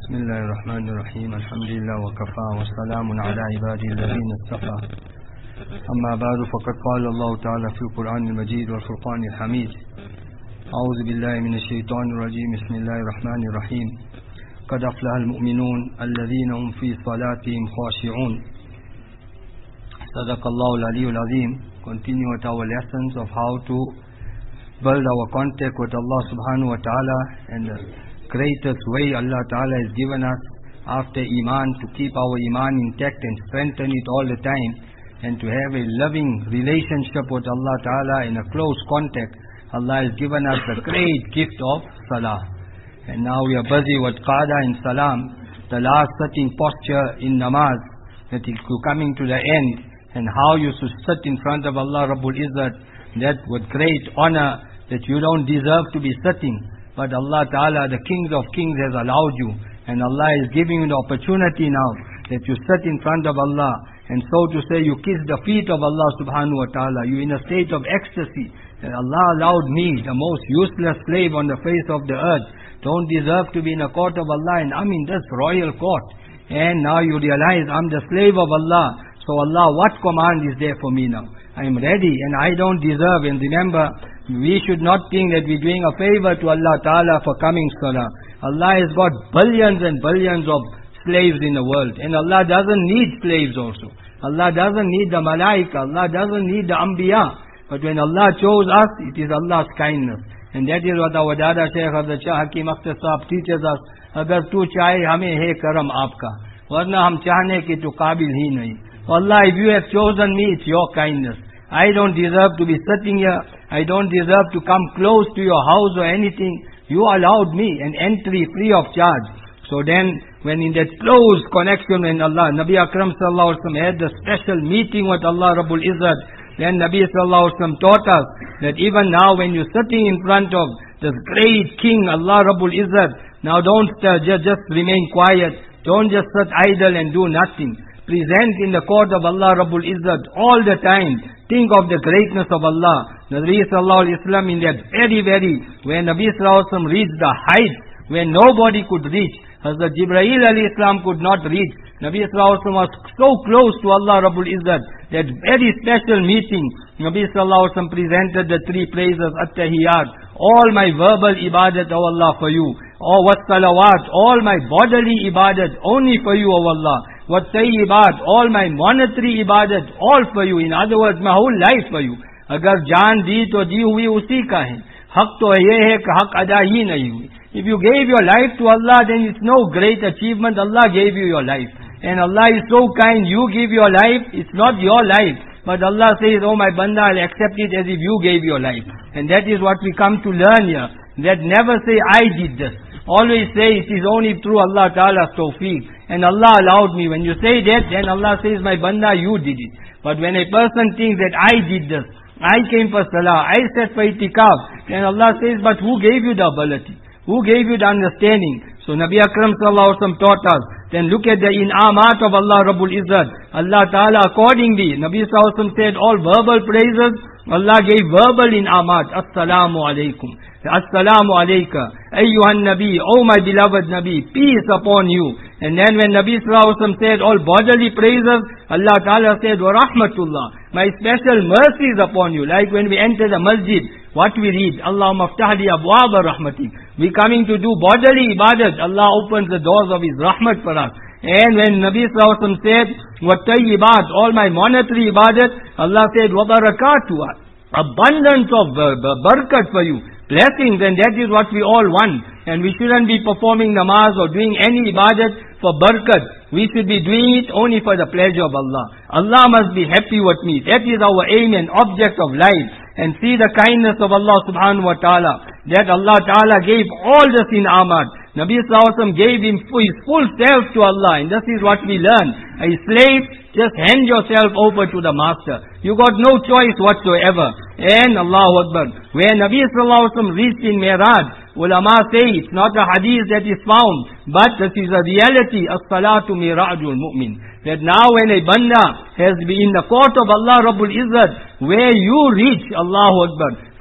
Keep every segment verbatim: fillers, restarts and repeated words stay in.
بسم الله الرحمن الرحيم الحمد لله وكفى وسلام على عباده الذين اصطفى أما بعد فقد قال الله تعالى في القرآن المجيد والفرقان الحميد أعوذ بالله من الشيطان الرجيم بسم الله الرحمن الرحيم قد أفلح المؤمنون الذين هم في صلاتهم خاشعون صدق الله العلي العظيم. Continue with our lessons of how to build our contact with Allah subhanahu wa ta'ala, and the greatest way Allah ta'ala has given us after Iman to keep our Iman intact and strengthen it all the time, and to have a loving relationship with Allah ta'ala in a close contact. Allah has given us the great gift of Salah. And now we are busy with Qada and Salam, the last sitting posture in Namaz, that is coming to the end, and how you should sit in front of Allah Rabbul Izzat, that with great honor, that you don't deserve to be sitting, but Allah Ta'ala, the Kings of Kings, has allowed you, and Allah is giving you the opportunity now, that you sit in front of Allah, and so to say you kiss the feet of Allah Subhanahu wa Ta'ala. You in a state of ecstasy, that Allah allowed me, the most useless slave on the face of the earth, don't deserve to be in a court of Allah, and I'm in this royal court, and now you realize I'm the slave of Allah. So Allah, what command is there for me now? I am ready and I don't deserve. And remember, we should not think that we're doing a favor to Allah Ta'ala for coming Salah. Allah has got billions and billions of slaves in the world, and Allah doesn't need slaves also. Allah doesn't need the Malaika, Allah doesn't need the Anbiya. But when Allah chose us, it is Allah's kindness. And that is what our Dada Shaykh Hazrat Shah Hakim Akhtar Sahab teaches us. Agar tu chahe hame hai karam aapka, warna hum chahne ki tu qabil hi nahi. Allah, if you have chosen me, it's your kindness. I don't deserve to be sitting here. I don't deserve to come close to your house or anything. You allowed me an entry free of charge. So then, when in that close connection when Allah, Nabi Akram sallallahu alaihi wasallam had the special meeting with Allah Rabbul Izzat, then Nabi sallallahu alaihi wasallam taught us that even now when you're sitting in front of this great King, Allah Rabbul Izzat, now don't uh, just, just remain quiet. Don't just sit idle and do nothing. Present in the court of Allah Rabbul Izzat all the time. Think of the greatness of Allah. Nabi sallallahu alaihi wasallam in that very, very, when Nabi sallallahu alaihi wasallam reached the height where nobody could reach, Hazrat Jibreel alayhi salam could not reach. Nabi sallallahu alaihi wasallam was so close to Allah Rabbul Izzat, that very special meeting, Nabi sallallahu alaihi wasallam presented the three praises, at-tahiyyat, all my verbal ibadat, O Allah, for you. Or what salawat, all my bodily ibadat, only for you, O Allah. What tayyibat, all my monetary ibadat, all for you. In other words, my whole life for you. Agar jaan di to di hui usi ka hai. Haq to ye hai ki haq ada hi nahi hui. If you gave your life to Allah, then it's no great achievement. Allah gave you your life. And Allah is so kind, you give your life, it's not your life. But Allah says, oh my banda, I'll accept it as if you gave your life. And that is what we come to learn here. That never say, I did this. Always say, it is only through Allah Ta'ala's tawfiq. And Allah allowed me. When you say that, then Allah says, my banda, you did it. But when a person thinks that I did this, I came for salah, I sat for itikaf, then Allah says, but who gave you the ability? Who gave you the understanding? So Nabi Akram sallallahu alaihi wasallam taught us. Then look at the in'amat of Allah Rabbul Izzat. Allah Ta'ala accordingly, Nabi sallallahu alaihi wasallam said all verbal praises, Allah gave verbal in'amat. Assalamu alaikum. Assalamu alayka. Ayyuhan Nabi, O my beloved Nabi, peace upon you. And then when Nabi sallallahu alaihi wasallam said all bodily praises, Allah Ta'ala said, wa rahmatullah, my special mercy is upon you. Like when we enter the masjid, what we read, Allahumma aftahli abwaba rahmatik. We coming to do bodily ibadat, Allah opens the doors of His rahmat for us. And when Nabi sallallahu alaihi wasallam said, wa tayyibat, all my monetary ibadat, Allah said, wa barakatuh, abundance of barakat for you. Blessings, and that is what we all want. And we shouldn't be performing namaz or doing any ibadat for barakat. We should be doing it only for the pleasure of Allah. Allah must be happy with me. That is our aim and object of life. And see the kindness of Allah subhanahu wa ta'ala, that Allah ta'ala gave all this in Ahmad. Nabi sallallahu alaihi wasallam gave him his full self to Allah. And this is what we learn. A slave, just hand yourself over to the master. You got no choice whatsoever. And Allahu Akbar, where Nabi sallallahu alaihi wasallam reached in Miraj, ulama say it's not a hadith that is found, but this is a reality. As-salatu mirajul mu'min. That now when a banda has been in the court of Allah Rabbul Izzat, where you reach, Allahu Akbar,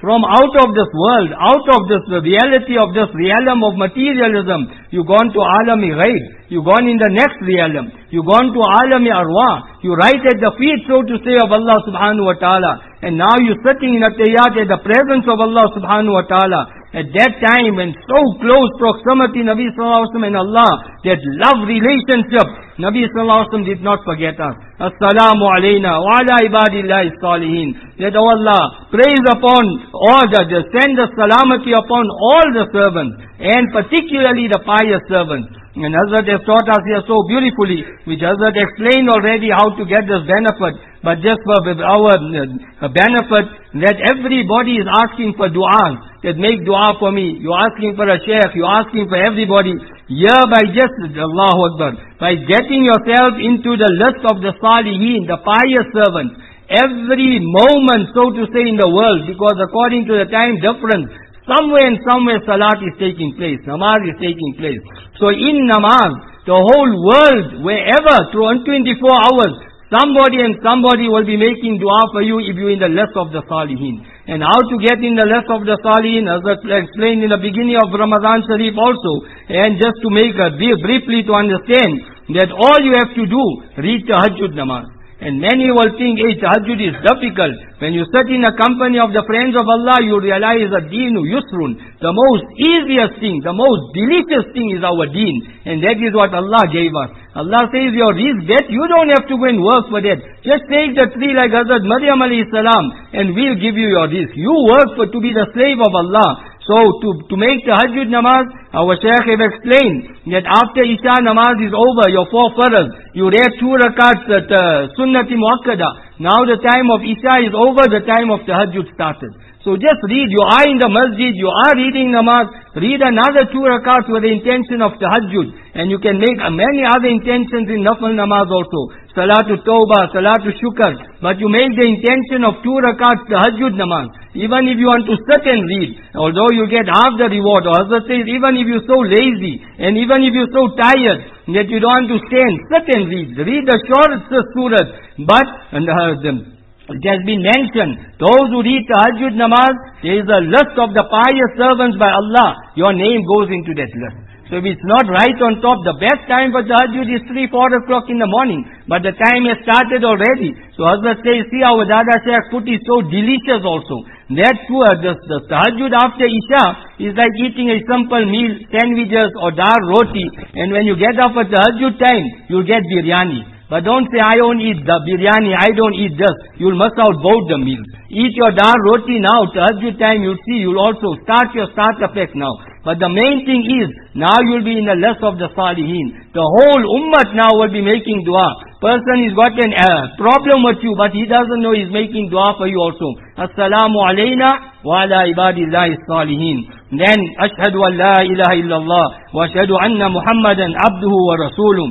from out of this world, out of this the reality of this realm of materialism. You've gone to Alam-e Ghaib. You've gone in the next realm. You've gone to Alam-e Arwah. You right at the feet, so to say, of Allah subhanahu wa ta'ala. And now you're sitting in at-tahiyyat at the presence of Allah subhanahu wa ta'ala. At that time, in so close proximity, Nabi sallallahu alaihi wasallam and Allah, that love relationship, Nabi sallallahu alaihi wasallam did not forget us. Assalamu alayna wa ala ibadillahi salihin. That, oh Allah, praise upon all the, the send the salamati upon all the servants, and particularly the pious servants. And Hazrat has taught us here so beautifully, which Hazrat explained already how to get this benefit. But just for our uh, benefit, that everybody is asking for du'as, that make du'a for me. You're asking for a sheikh, you're asking for everybody. Here by just, Allahu Akbar, by getting yourself into the list of the salihin, the pious servants, every moment, so to say, in the world, because according to the time difference, somewhere and somewhere salat is taking place, namaz is taking place. So in namaz, the whole world, wherever, through twenty-four hours, somebody and somebody will be making dua for you if you're in the list of the salihin. And how to get in the list of the salihin, as I explained in the beginning of Ramadan Sharif also, and just to make a brief, briefly to understand, that all you have to do, read tahajjud namaz. And many will think, hey, tahajjud is difficult. When you sit in the company of the friends of Allah, you realize that deenu yusrun. The most easiest thing, the most delicious thing is our deen. And that is what Allah gave us. Allah says your rizq, that you don't have to go and work for that. Just take the tree like Hazrat Maryam alayhi salam, and we'll give you your rizq. You work for to be the slave of Allah. So to, to make tahajjud namaz, our Shaykh have explained that after Isha namaz is over, your four farz, you read two rakats at uh, sunnati muakkada. Now the time of Isha is over, the time of tahajjud started. So just read, you are in the masjid, you are reading namaz, read another two rakats with the intention of tahajjud. And you can make many other intentions in nafal namaz also. Salatul Tawbah, Salatul Shukr. But you make the intention of two rakats tahajjud namaz. Even if you want to sit and read, although you get half the reward. Or Hazrat says, even if you're so lazy, and even if you're so tired, that you don't want to stand, sit and read. Read the short surahs. But, and uh, the, it has been mentioned, those who read tahajjud namaz, there is a list of the pious servants by Allah. Your name goes into that list. So if it's not right on top, the best time for tahajjud is three, four o'clock in the morning. But the time has started already. So Hazrat says, see our Dada Shaykh food is so delicious also. That too, uh, the, the tahajjud after Isha is like eating a simple meal, sandwiches or dar roti. And when you get up at tahajjud time, you'll get biryani. But don't say, I don't eat the biryani, I don't eat this. You'll miss out both the meals. Eat your dar roti now, tahajjud time, you'll see, you'll also start your starter pack now. But the main thing is, now you'll be in the list of the salihin. The whole ummah now will be making dua. Person has got a uh, problem with you, but he doesn't know he's making dua for you also. Assalamu alayna wa ala ibadillahi salihin. Then, ashhadu an la ilaha illallah wa ashhadu anna Muhammadan abduhu wa rasuluh.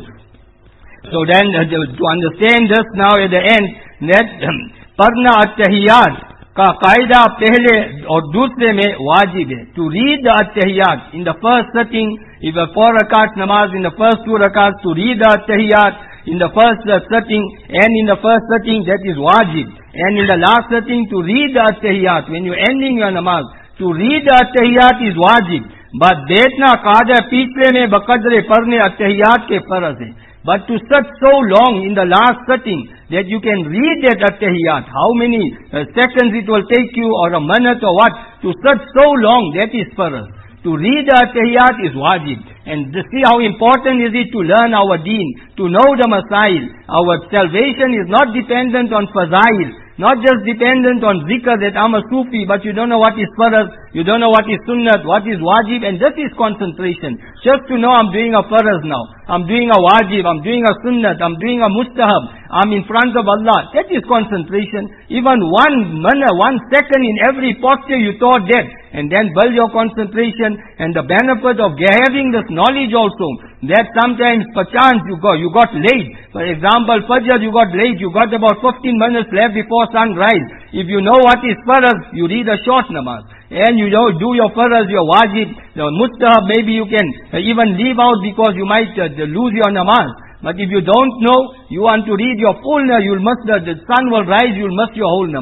So then, uh, to understand this now at the end, that parna at-tahiyyat का कायदा पहले और दूसरे में वाजिब है. To read the at-tahiyyat in the first sitting, if a four rakat namaz in the first two rakats, to read the at-tahiyyat in the first uh, sitting, and in the first sitting, that is wajib. And in the last sitting, to read the at-tahiyyat, when you're ending your namaz, to read the at-tahiyyat is wajib. But betna qada pichle mein baqadre parne at-tahiyyat ke farz hai. But to sit so long in the last sitting, that you can read that at-tahiyyat, how many uh, seconds it will take you, or a minute or what, to sit so long, that is farz. To read the at-tahiyyat is wajib. And to see how important is it to learn our deen, to know the masail. Our salvation is not dependent on fazail, not just dependent on zikr that I'm a Sufi, but you don't know what is farz, you don't know what is sunnat, what is wajib, and that is concentration. Just to know I'm doing a farz now, I'm doing a wajib, I'm doing a sunnat, I'm doing a mustahab, I'm in front of Allah. That is concentration. Even one minute, one second in every posture you thought that, and then build your concentration. And the benefit of having this knowledge also, that sometimes perchance you got, you got late. For example, Fajr you got late, you got about fifteen minutes left before sunrise. If you know what is farz, you read a short namaz. And you know, do your farz, your wajib, the mustahab, maybe you can even leave out because you might uh, lose your namaz. But if you don't know, you want to read your full namaz, you'll miss the, the sun will rise, you'll miss your whole namaz.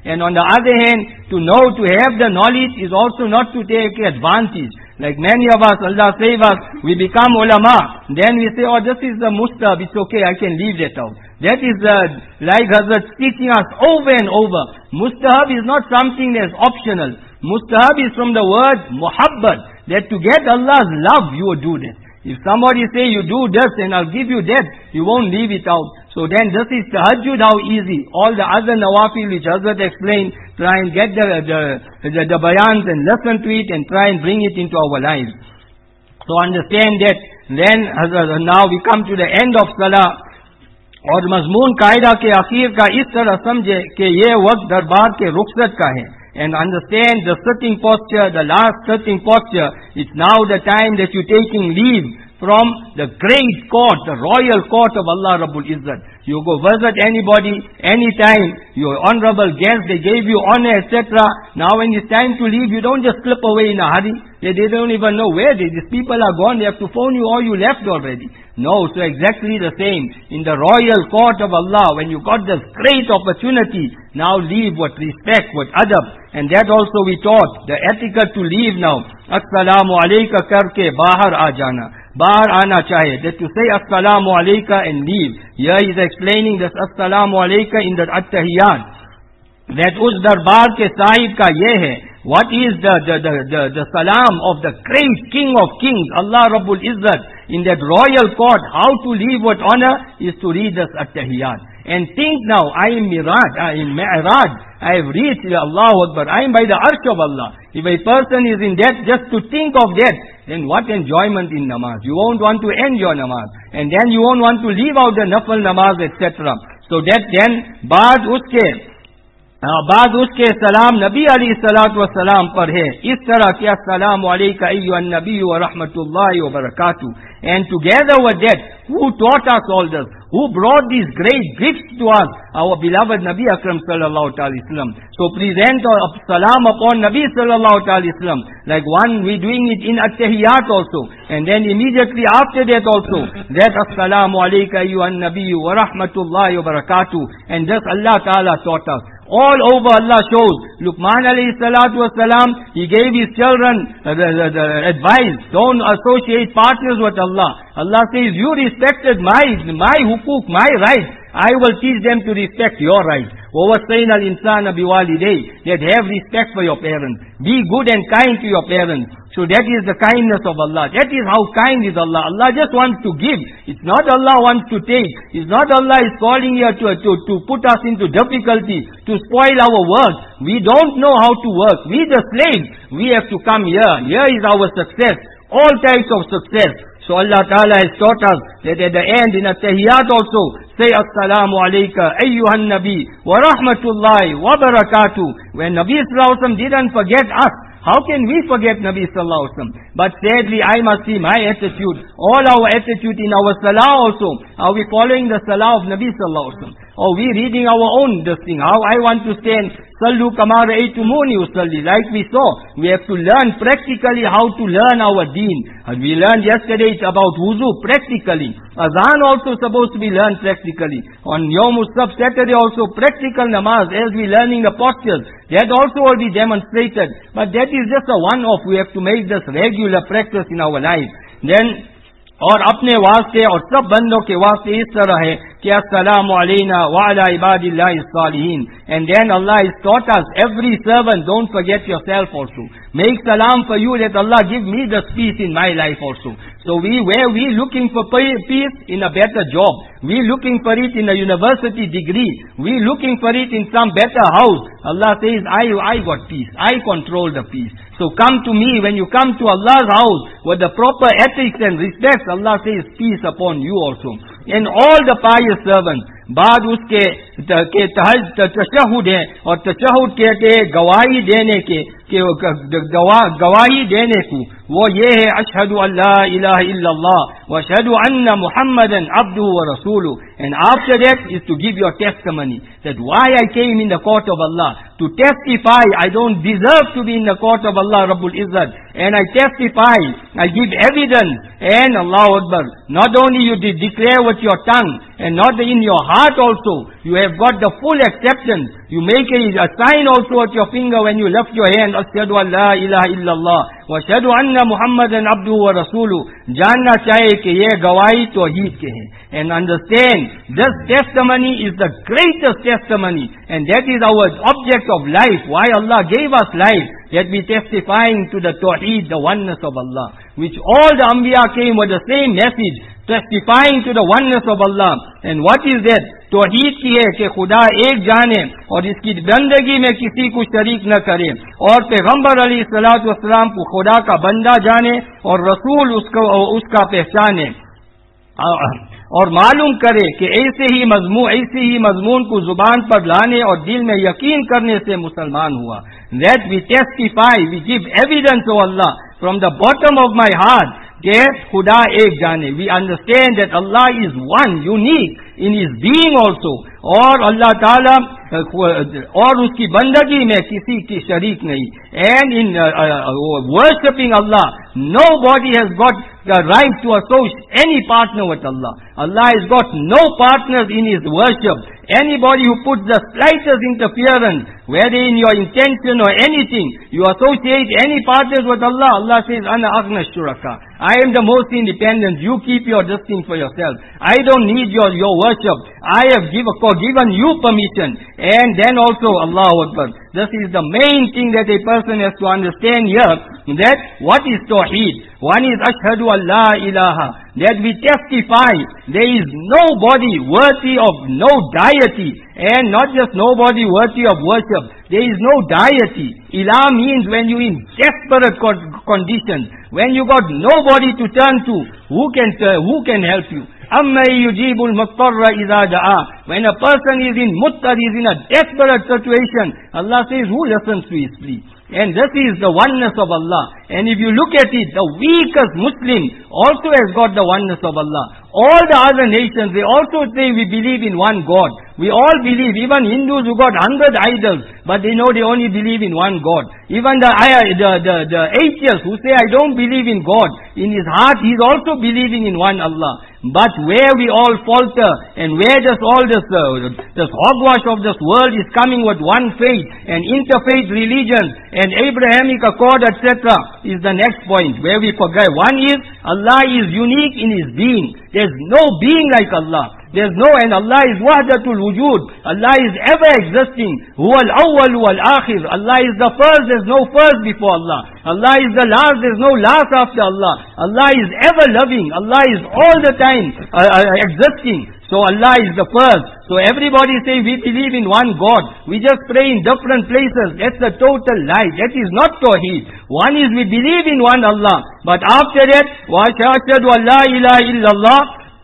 And on the other hand, to know, to have the knowledge is also not to take advantage. Like many of us, Allah save us, we become ulama. Then we say, oh, this is the mustahab, it's okay, I can leave that out. That is uh, like Hazrat teaching us over and over. Mustahab is not something that's optional. Mustahab is from the word muhabbat, that to get Allah's love, you will do that. If somebody say you do this and I'll give you that, you won't leave it out. So then this is tahajjud, how easy. All the other nawafil which Hazrat explained, try and get the, the, the, the bayans and listen to it and try and bring it into our lives. So understand that. Then Hazrat, now we come to the end of Salah. और मजमून कायदा के आखिर का इस तरह समझे कि ये वक्त दरबार के रुखसत का है. And understand the sitting posture, the last sitting posture, it's now the time that you're taking leave from the great court, the royal court of Allah Rabbul Izzat. You go visit anybody, anytime, your honorable guest, they gave you honor, et cetera. Now when it's time to leave, you don't just slip away in a hurry. They, they don't even know where they, these people are gone. They have to phone you or you left already. No, so exactly the same. In the royal court of Allah, when you got this great opportunity, now leave with respect, with adab. And that also we taught, the etiquette to leave now. Assalamu alayka karke bahar aa jana. Bahar aana chahe. That to say Assalamu alayka and leave. Here he is explaining this Assalamu alayka in the At-Tahiyyat. That us darbar ke sahib ka ye hai. What is the, the, the, the, the salam of the great King of Kings, Allah Rabbul Izzat, in that royal court? How to live with honor is to read this At-Tahiyyat. And think now, I am Miraj, I am Mi'raj, I have reached Allahu Akbar, I am by the arsh of Allah. If a person is in that, just to think of that, then what enjoyment in namaz. You won't want to end your namaz. And then you won't want to leave out the nafal namaz, et cetera. So that then, baad uske, बाद उसके सलाम नबी अलैहिस्सलातु वस्सलाम पर है. इस तरह के अस्सलामु अलैका अय्युहन नबी व रहमतुल्लाहि व बरकातुहू. And together with that, who taught us all this? Who brought these great gifts to us? Our beloved Nabi Akram sallallahu alaihi wasallam. So present a salam upon Nabi sallallahu alaihi wasallam. Like one, we doing it in At-Tahiyyat also. And then immediately after that also, that assalamu alayka ayyuhan nabiyyu wa rahmatullahi wa barakatuh. And this Allah Ta'ala taught us. All over Allah shows. Luqman alayhi salatu wasalam, he gave his children uh, the, the, the advice, don't associate partners with Allah. Allah says, you respected my, my hukuk, my rights. I will teach them to respect your rights. وَوَصَّيْنَا الْإِنسَانَ بِوَالِدَيْهِ. That have respect for your parents. Be good and kind to your parents. So that is the kindness of Allah. That is how kind is Allah. Allah just wants to give. It's not Allah wants to take. It's not Allah is calling here to, to, to put us into difficulty, to spoil our work. We don't know how to work. We the slaves. We have to come here. Here is our success. All types of success. So Allah Ta'ala has taught us that at the end in At-Tahiyyat also, say Assalamu alayka ayyuhan nabi wa rahmatullahi wa barakatuh. When Nabi Sallallahu Alaihi Wasallam didn't forget us, how can we forget Nabi Sallallahu Alaihi Wasallam? But sadly, I must see my attitude, all our attitude in our salah also. Are we following the salah of Nabi Sallallahu Alaihi Wasallam? Or we reading our own this thing? How I want to stand, Sallu kama ra'aytumuni usalli. Like we saw, we have to learn practically how to learn our deen. And we learned yesterday about wuzu practically. Azan also supposed to be learned practically. On Yawm As-Sabt, Saturday also practical namaz as we learning the postures. That also will be demonstrated. But that is just a one-off. We have to make this regular practice in our life. Then, और अपने वास्ते और सब बंदों के वास्ते इस तरह है कि अस्सलामु अलैना व अला इबादिल्लाहि सालिहीन. And then Allah has taught us, every servant, don't forget yourself also. Make salam for you that Allah give me this peace in my life also. So we, where we looking for peace? In a better job. We looking for it in a university degree. We looking for it in some better house. Allah says, I, I got peace. I control the peace. So come to me. When you come to Allah's house with the proper ethics and respect, Allah says peace upon you also. And all the pious servants, बाद उसके के तशहुद है, और तशहुद कहते हैं गवाही देने के, के गवा, गवाही देने को, वो ये है अशहदु अल्ला इलाहा इल्लल्लाह व अशहदु अन्ना मुहम्मदन अब्दुहु व रसूलुहु. And after that is to give your testimony that why I came in the court of Allah, to testify I don't deserve to be in the court of Allah Rabbul Izzat, and I testify, I give evidence, and Allahu Akbar, not only you did declare with your tongue, and not in your heart also, you have got the full acceptance. You make a, a sign also at your finger when you lift your hand, Ashhadu an la ilaha illallah, wa ashhadu anna Muhammadan abduhu wa rasuluhu. जानना चाहिए कि ये गवाही तौहीद के हैं. And understand, this testimony is the greatest testimony, and that is our object of life. Why Allah gave us life, that we testifying to the tawheed, the oneness of Allah, which all the Anbiya came with the same message, testifying to the oneness of Allah. And what is that? तौहीद की है कि खुदा एक जाने और इसकी बंदगी में किसी को शरीक न करे, और पैगंबर अलैहिस्सलातु वस्सलाम को खुदा का बंदा जाने और रसूल उसको उसका पहचाने, और मालूम करे कि ऐसे ही मजमून ऐसे ही मजमून को जुबान पर लाने और दिल में यकीन करने से मुसलमान हुआ. That we testify, we give evidence of Allah from the bottom of my heart that खुदा एक जाने. We understand that Allah is one, unique in His being also, और अल्लाह ताला और उसकी बंदगी में किसी की शरीक नहीं. And in uh, uh, worshipping Allah, nobody has got the right to associate any partner with Allah. Allah has got no partners in His worship. Anybody who puts the slightest interference, whether in your intention or anything, you associate any partners with Allah, Allah says, Ana aghna shuraka. I am the most independent. You keep your this thing for yourself. I don't need your, your worship. I have give, given you permission. And then also, Allahu Akbar. This is the main thing that a person has to understand here, that what is Tawheed? One is Ashhadu an la ilaha, that we testify there is nobody worthy of no deity, and not just nobody worthy of worship. There is no deity. Ilah means when you in desperate conditions, when you got nobody to turn to, who can uh, who can help you? أَمَّا يُجِيبُ الْمُضْطَرَّ إِذَا دَعَاهُ. When a person is in muttar, is in a desperate situation, Allah says, who listens to his plea? And this is the oneness of Allah. And if you look at it, the weakest Muslim also has got the oneness of Allah. All the other nations, they also say we believe in one God. We all believe, even Hindus who got hundred idols, but they know they only believe in one God. Even the, the, the, the atheists who say I don't believe in God, in his heart he is also believing in one Allah. But where we all falter, and where does all this, uh, this hogwash of this world is coming with one faith, and interfaith religions, and Abrahamic accord, et cetera, is the next point, where we forget. One is, Allah is unique in His being. There's no being like Allah. There's no, and Allah is wahdatul wujud. Allah is ever existing. Huwa al-awwal wal-akhir. Allah is the first, there's no first before Allah. Allah is the last, there's no last after Allah. Allah is ever loving. Allah is all the time uh, uh, existing. So Allah is the first. So everybody say we believe in one God. We just pray in different places. That's a total lie. That is not Tawheed. One is we believe in one Allah. But after that, wa ashhadu an la ilaha illallah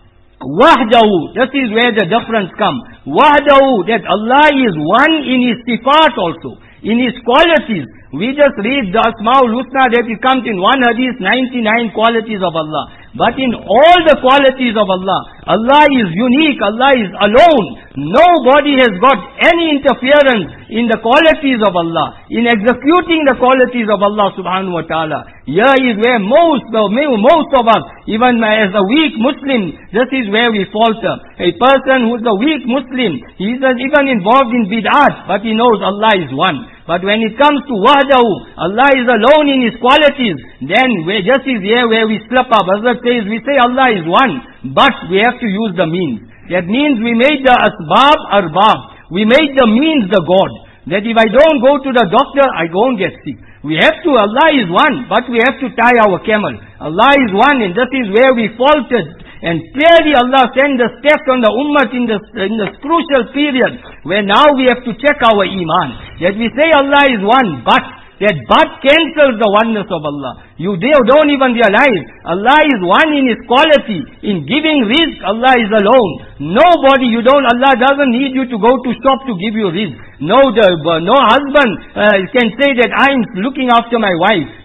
wahdahu. This is where the difference comes. Wahdahu, that Allah is one in His sifat also, in His qualities. We just read the Asma'ul Husna that it comes in one hadith, ninety-nine qualities of Allah. But in all the qualities of Allah, Allah is unique, Allah is alone. Nobody has got any interference in the qualities of Allah, in executing the qualities of Allah subhanahu wa ta'ala. Here is where most, most of us, even as a weak Muslim, this is where we falter. A person who is a weak Muslim, he is even involved in bid'at, but he knows Allah is one. But when it comes to wahdahu, Allah is alone in His qualities, then we just is here where we slip up. Hazrat says, we say Allah is one, but we have to use the means. That means we made the asbab arbab. We made the means the God. That if I don't go to the doctor, I won't get sick. We have to, Allah is one, but we have to tie our camel. Allah is one, and this is where we faltered. And clearly Allah sent the test on the ummah in this, in this crucial period, where now we have to check our iman. That we say Allah is one, but that but cancels the oneness of Allah. You don't even realize Allah is one in His quality. In giving rizq, Allah is alone. Nobody, you don't, Allah doesn't need you to go to shop to give you rizq. No, the, no husband uh, can say that I'm looking after my wife.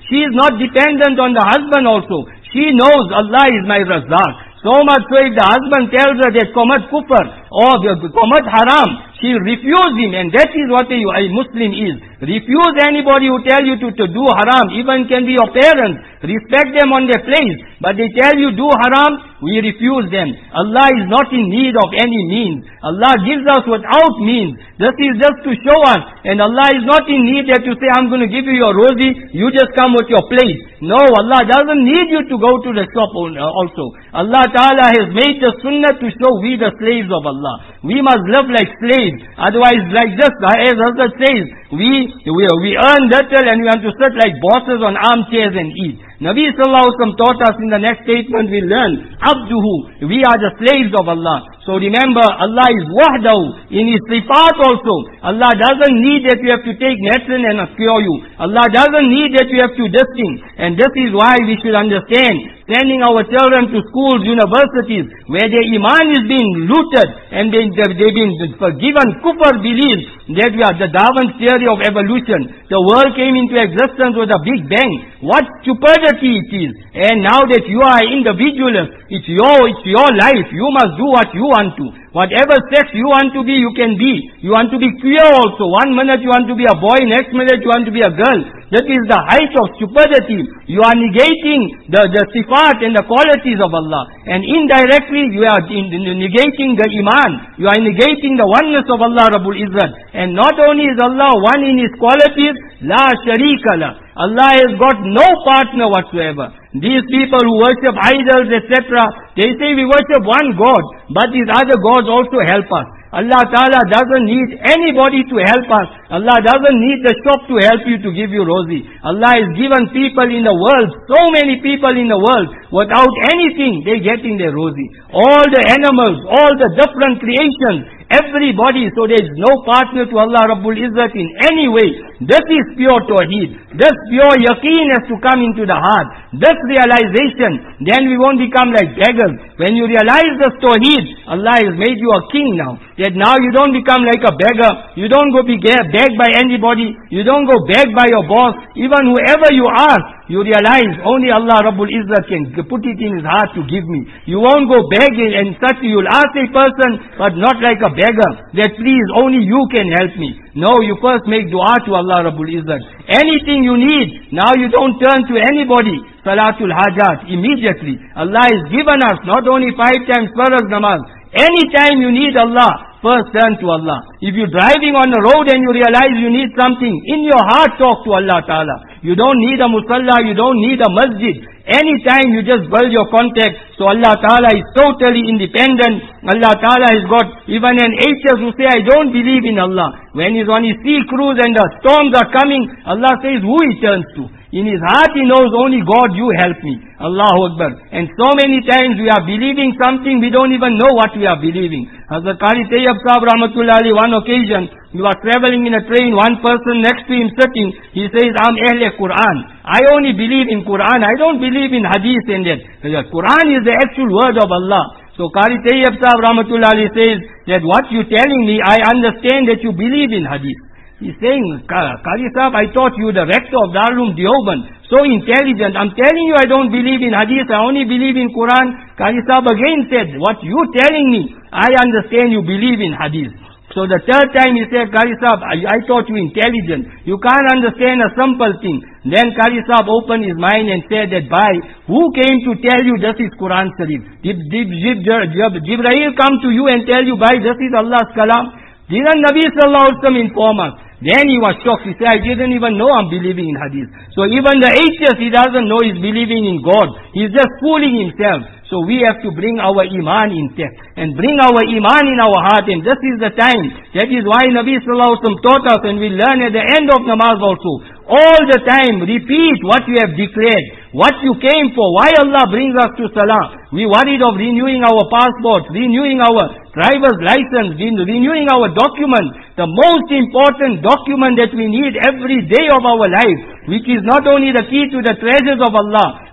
She is not dependent on the husband also. She knows Allah is my Razzaq. So much so if the husband tells her that commit kufr or commit haram, she will refuse him, and that is what a, a Muslim is. Refuse anybody who tell you to, to do haram, even can be your parents. Respect them on their place, but they tell you do haram, we refuse them. Allah is not in need of any means. Allah gives us without means. This is just to show us, and Allah is not in need that you say, I'm going to give you your rosy, you just come with your plate. No, Allah doesn't need you to go to the shop also. Allah Ta'ala has made the sunnah to show we the slaves of Allah. We must live like slaves. Otherwise, like just as Hazrat says, we, we, we earn little and we want to sit like bosses on armchairs and eat. Nabi Sallallahu Alaihi Wasallam taught us in the next statement we learn, Abduhu, we are the slaves of Allah. So remember, Allah is wahdahu, in His sifat also. Allah doesn't need that you have to take medicine and cure you. Allah doesn't need that you have to this thing. And this is why we should understand, sending our children to schools, universities, where their iman is being looted, and they, they've been given kufr beliefs, that we are the Darwin theory of evolution. The world came into existence with a big bang. What stupidity it is. And now that you are individualist, it's your, it's your life. You must do what you want to. Whatever sex you want to be, you can be. You want to be queer also. One minute you want to be a boy, next minute you want to be a girl. That is the height of stupidity. You are negating the, the sifat and the qualities of Allah. And indirectly you are in, in, negating the iman. You are negating the oneness of Allah Rabbul Izzat. And not only is Allah one in His qualities, La sharika la. Allah has got no partner whatsoever. These people who worship idols, et cetera, they say we worship one God, but these other gods also help us. Allah Ta'ala doesn't need anybody to help us. Allah doesn't need the shop to help you to give you rosy. Allah has given people in the world, so many people in the world, without anything, they getting their rosy. All the animals, all the different creations, everybody, so there is no partner to Allah Rabbul Izzat in any way. This is pure Tawheed. This pure yaqeen has to come into the heart. This realization, then we won't become like beggars. When you realize this Tawheed, Allah has made you a king now. That now you don't become like a beggar. You don't go be begged by anybody. You don't go begged by your boss. Even whoever you ask, you realize only Allah Rabbul Izzat can put it in His heart to give me. You won't go begging and such. You'll ask a person, but not like a beggar, that please only you can help me. No, you first make dua to Allah Rabbul Izzat. Anything you need, now you don't turn to anybody. Salatul Hajat, immediately. Allah has given us not only five times Farz namaz. Anytime you need Allah, first turn to Allah. If you're driving on the road and you realize you need something, in your heart talk to Allah Ta'ala. You don't need a musalla, you don't need a masjid. Anytime you just build your contact. So Allah Ta'ala is totally independent. Allah Ta'ala has got even an atheist who say, I don't believe in Allah. When he's on his sea cruise and the storms are coming, Allah says who he turns to. In his heart he knows only God, you help me. Allahu Akbar. And so many times we are believing something, we don't even know what we are believing. Hazrat Qari Tayyab Sahib Rahmatullah Ali, one occasion, we were traveling in a train, one person next to him sitting, he says, I'm Ahle Quran. I only believe in Quran, I don't believe in Hadith and that. The Quran is the actual word of Allah. So Qari Tayyab Sahib Rahmatullah Ali says, that what you telling me, I understand that you believe in Hadith. He's saying, Qari Sahib, I thought you the rector of Darul Deoband, so intelligent. I'm telling you I don't believe in Hadith, I only believe in Quran. Qari Sahib again said, what you telling me, I understand you believe in Hadith. So the third time he said, Qari Sahib, I, I thought you intelligent. You can't understand a simple thing. Then Qari Sahib opened his mind and said that, by who came to tell you this is Quran Sharif? Did, did, did, did Jibreel come to you and tell you, by this is Allah's Kalam? Didn't Nabi Sallallahu Alaihi Wasallam inform us? Then he was shocked. He said, I didn't even know I'm believing in Hadith. So even the atheist, he doesn't know he's believing in God. He's just fooling himself. So we have to bring our iman intact and bring our iman in our heart, and this is the time. That is why Nabi Sallallahu Alaihi Wasallam taught us, and we learn at the end of namaz also. All the time repeat what you have declared, what you came for, why Allah brings us to Salah. We worried of renewing our passports, renewing our driver's license, renewing our documents. The most important document that we need every day of our life, which is not only the key to the treasures of Allah,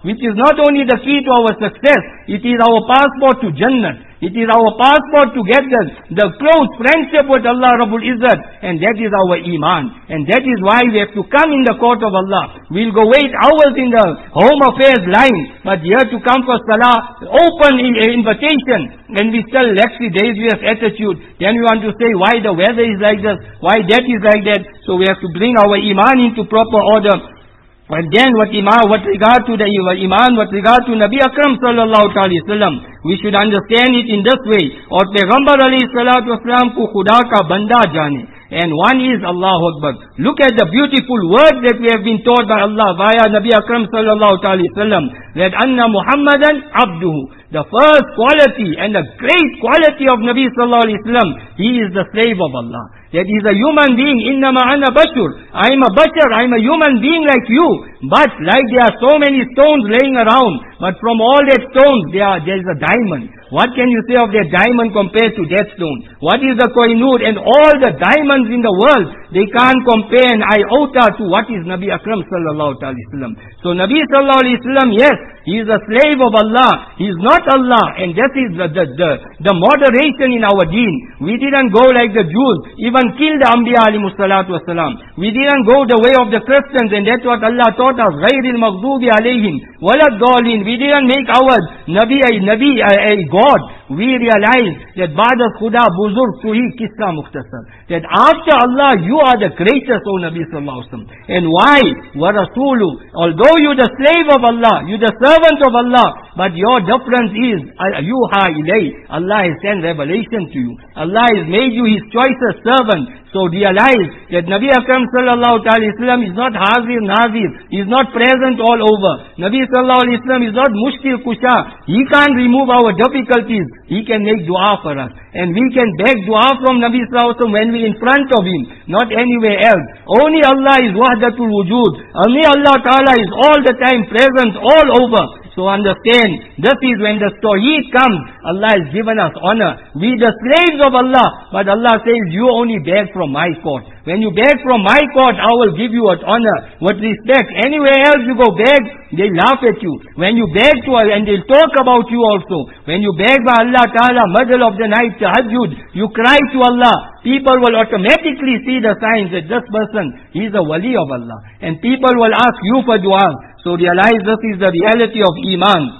which is not only the key to our success, it is our passport to Jannah. It is our passport to get the, the close friendship with Allah Rabbul Izzat, and that is our Iman. And that is why we have to come in the court of Allah. We'll go wait hours in the home affairs line, but here to come for Salah, open invitation, and we still lackadaisical attitude. Then we want to say why the weather is like this, why that is like that. So we have to bring our Iman into proper order. And then what iman, what regard to the Iman, what regard to Nabi Akram sallallahu alaihi wasallam, we should understand it in this way. Or Payghambar alayhi salatu wasalam ko Khuda ka banda jane. And one is Allahu Akbar. Look at the beautiful words that we have been taught by Allah via Nabi Akram sallallahu alaihi wasallam, that anna Muhammadan abduhu. The first quality and the great quality of Nabi sallallahu alaihi wasallam, he is the slave of Allah. That he is a human being. Innama ana bashur. I am a bashar. I am a human being like you. But like there are so many stones laying around, but from all that stones there, are, there is a diamond. What can you say of that diamond compared to that stone? What is the koinur? And all the diamonds in the world, they can't compare an iota to what is Nabi Akram sallallahu alaihi wasallam. So Nabi sallallahu alaihi wasallam, yes, he is a slave of Allah. He is not Allah. And that is the, the, the, the moderation in our deen. We didn't go like the Jews, even kill the Anbiya alayhimus salatu wasalam. We didn't go the way of the Christians, and that's what Allah taught us. Ghayril maghdubi alayhim walad dhalin. We didn't make our Nabi a Nabi a, a God. We realize that Ba'da Khuda Buzurg Tuhi Kissa Mukhtasar. That after Allah, you are the greatest, O Nabi sallallahu alaihi wasallam. And why? Wa Rasulu. Although you the slave of Allah, you the servant of Allah, but your difference is, Yuha ilay. Allah has sent revelation to you. Allah has made you His choicest servant. So realize that Nabi Akram sallallahu alaihi wasallam is not hazir nazir. He is not present all over. Nabi sallallahu alaihi wasallam is not mushkil kusha. He can't remove our difficulties. He can make dua for us. And we can beg dua from Nabi sallallahu alaihi wasallam when we're in front of Him, not anywhere else. Only Allah is wahdatul wujud. Only Allah Ta'ala is all the time present all over. So understand, this is when the Tawheed comes, Allah has given us honor. We the slaves of Allah, but Allah says, you only beg from my court. When you beg from my court, I will give you what honor, what respect. Anywhere else you go beg, they laugh at you. When you beg to Allah, and they'll talk about you also. When you beg by Allah Ta'ala, middle of the night, tahajjud, you cry to Allah. People will automatically see the signs that this person, he is a wali of Allah. And people will ask you for dua. So realize this is the reality of Iman.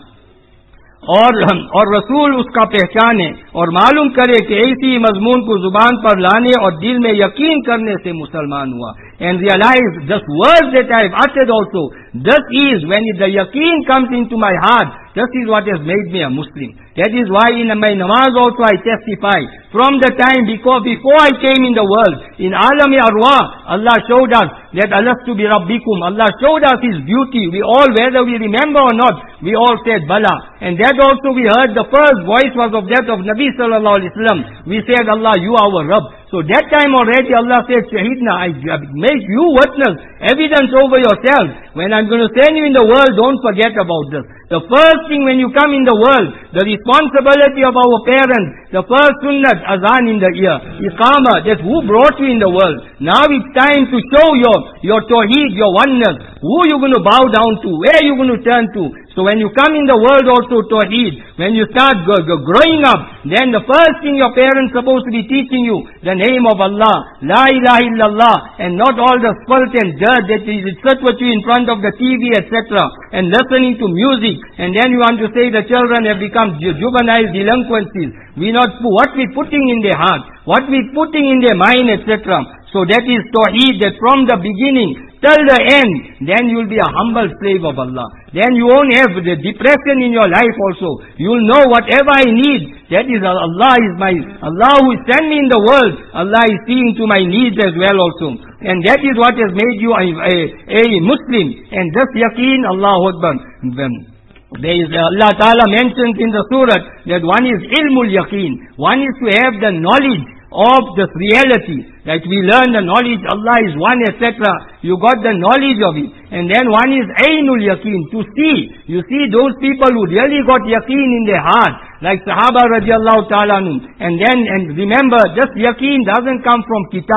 और और रसूल उसका पहचाने और मालूम करे कि ऐसी मजमून को जुबान पर लाने और दिल में यकीन करने से मुसलमान हुआ. And realize this words that I have uttered also, this is when the yaqeen comes into my heart, this is what has made me a Muslim. That is why in my namaz also I testify. From the time before, before I came in the world, in Alam-e Arwah, Allah showed us that Alastu bi Rabbikum. Allah showed us His beauty. We all, whether we remember or not, we all said Bala. And that also we heard the first voice was of that of Nabi sallallahu alaihi wasallam. We said, Allah, you are our Rabb. So that time already Allah said, Shahidna, I make you witness, evidence over yourself. When I'm going to send you in the world, don't forget about this. The first thing when you come in the world, the responsibility of our parents, the first sunnat, azan in the ear, iqama, that who brought you in the world. Now it's time to show your, your tawheed, your oneness. Who are you going to bow down to? Where are you going to turn to? So when you come in the world also tawheed, when you start growing up, then the first thing your parents supposed to be teaching you, the name of Allah, La ilaha illallah, and not all the filth and dirt that is sit with you in front of the T V, et cetera, and listening to music, and then you want to say the children have become ju juvenile delinquencies. We not what we putting in their heart, what we putting in their mind, et cetera. So that is tawheed, that from the beginning till the end, then you will be a humble slave of Allah. Then you won't have the depression in your life also. You will know whatever I need, that is Allah is my, Allah who sent me in the world, Allah is seeing to my needs as well also. And that is what has made you a, a, a Muslim. And this yaqeen, Allahu Akbar. There is, uh, Allah Ta'ala mentions in the surah that one is ilmul yaqeen. One is to have the knowledge of this reality, that we learn the knowledge, Allah is one, et cetera. You got the knowledge of it. And then one is ainul yaqeen, to see. You see those people who really got yaqeen in their heart, like Sahaba radiallahu ta'ala anhum. And then, and remember, this yaqeen doesn't come from kitab.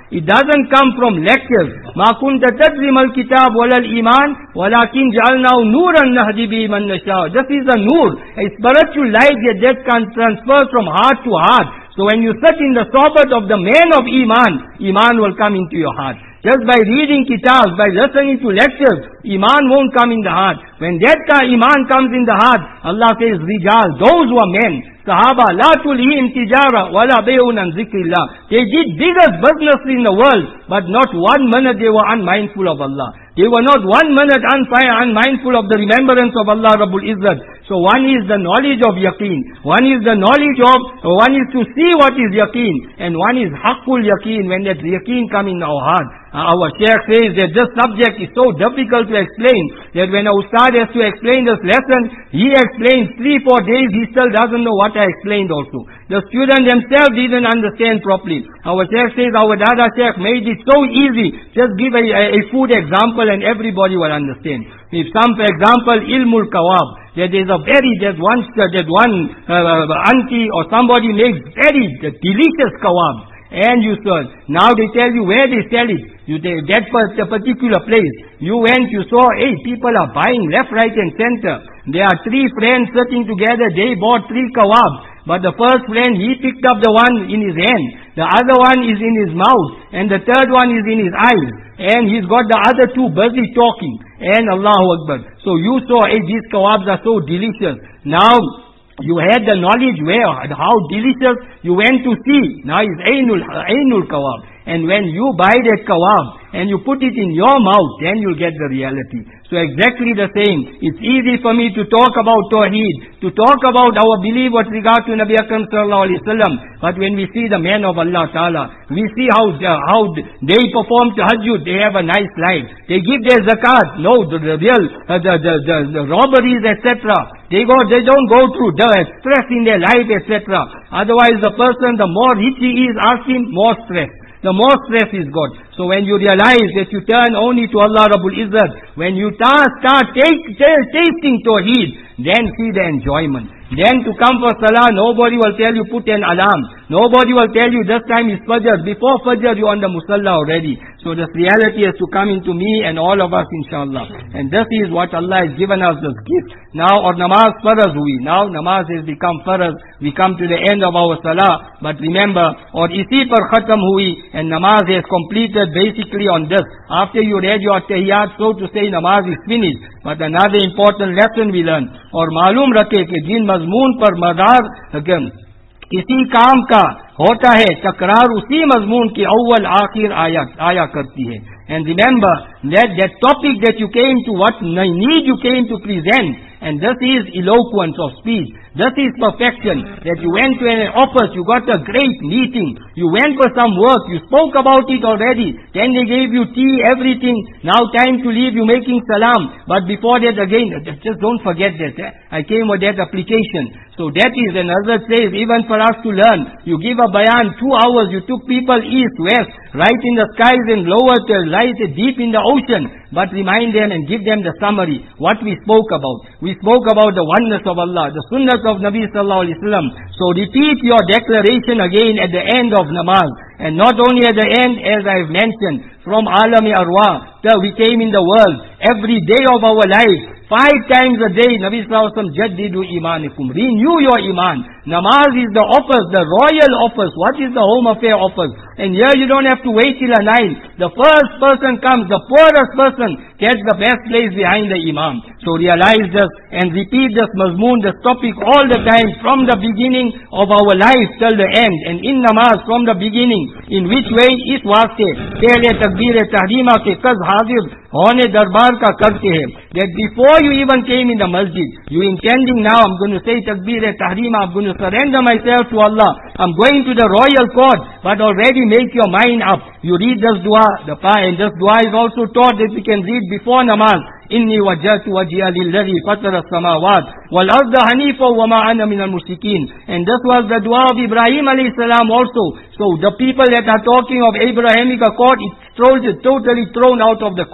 It doesn't come from lectures. مَا كُنْتَ تَدْرِي مَا الْكِتَابُ وَلَا الْإِيمَانُ وَلَكِنْ جَعَلْنَاهُ نُورًا نَهْدِي بِهِ مَن نَشَاءُ. This is a nur, a spiritual light that can transfer from heart to heart. So when you sit in the sohbat of the man of Iman, Iman will come into your heart. Just by reading kitabs, by listening to lectures, Iman won't come in the heart. When that Iman comes in the heart, Allah says, Rijal, those who are men, Sahaba, La tulhihim tijara, wala bay'un an zikrillah. They did biggest business in the world, but not one minute they were unmindful of Allah. They were not one minute unmindful of the remembrance of Allah Rabbul Izzat. So one is the knowledge of yaqeen, one is the knowledge of, one is to see what is yaqeen, and one is haqqul yaqeen, when that yaqeen come in our heart. Uh, our Shaykh says that this subject is so difficult to explain, that when a Ustad has to explain this lesson, he explains three, four days, he still doesn't know what I explained also. The student themselves didn't understand properly. Our Shaykh says, our Dada Shaykh made it so easy, just give a, a, a food example and everybody will understand. If some, for example, ilmul kawab, that there's a very, there's one, that one uh, auntie or somebody makes very delicious kawab. And you saw, now they tell you where they sell it. You, they, that the particular place. You went, you saw, hey, people are buying left, right and center. There are three friends sitting together, they bought three kawabs. But the first friend, he picked up the one in his hand. The other one is in his mouth. And the third one is in his eyes. And he's got the other two busy talking. And Allahu Akbar. So you saw, hey, these kawabs are so delicious. Now, you had the knowledge where, how delicious, you went to see. Now it's Ainul, Ainul Kawab. And when you buy that kawab and you put it in your mouth, then you'll get the reality. So exactly the same. It's easy for me to talk about Tawheed, to talk about our belief with regard to Nabi Akram sallallahu alaihi wasallam. But when we see the man of Allah Ta'ala, we see how uh, how they perform tahajjud, they have a nice life. They give their zakat. No, the, the real, uh, the, the, the, the robberies, et cetera. They go, they don't go through the stress in their life, et cetera. Otherwise the person, the more rich he is, ask him, more stress. The more stress is got. So when you realize that you turn only to Allah Rabbul Izzat, when you start, start take, take, tasting Tawheed, then see the enjoyment. Then to come for Salah, nobody will tell you put an alarm. Nobody will tell you this time is Fajr. Before Fajr you are on the Musalla already. So this reality has to come into me and all of us inshallah. And this is what Allah has given us, this gift. Now our namaz faraz hui. Now namaz has become faraz. We come to the end of our Salah. But remember, or isi par khatam hui. And namaz has completed basically on this. After you read your tahiyyat, so to say namaz is finished. But another important lesson we learn. और मालूम रखे कि जिन मजमून पर मदार किसी काम का होता है, तकरार उसी मजमून की अव्वल आखिर आया आया करती है. And remember that that topic that you came to, what need you came to present, and this is eloquence of speech. This is perfection. That you went to an office, you got a great meeting, you went for some work, you spoke about it already, then they gave you tea, everything, now time to leave, you making salam. But before that again, just don't forget that. Eh? I came with that application. So that is another place, even for us to learn. You give a bayan, two hours, you took people east, west, right in the skies and lower to right deep in the ocean. But remind them and give them the summary, what we spoke about. We spoke about the oneness of Allah, the sunnah of Nabi sallallahu alaihi wasallam. So repeat your declaration again at the end of namaz. And not only at the end, as I have mentioned, from Alami Arwah, till we came in the world, every day of our life, five times a day, Nabi sallallahu alaihi wasallam, jaddidu imanikum, renew your iman. Namaz is the office, the royal office. What is the home affair office? And here you don't have to wait till a night. The first person comes, the poorest person gets the best place behind the imam. So realize this and repeat this mazmoon, this topic all the time, from the beginning of our life till the end. And in namaz, from the beginning, in which way? Is वास्ते पहले तकबीर तहरीमा के कज हाजिर होने दरबार का करते हैं. That before you even came in the masjid, you intending now, I'm going to say takbir tahrima, I'm going to surrender myself to Allah, I'm going to the royal court, but already make your mind up. You read this dua, the pa, and this dua is also taught that we can read before namaz. إني وجهت وجهي للذي فطر السماوات والأرض حنيفا وما أنا من المشركين. And this was the dua of Ibrahim alayhi salam also. So the people that are talking of Abrahamic accord, it's totally thrown out of the court.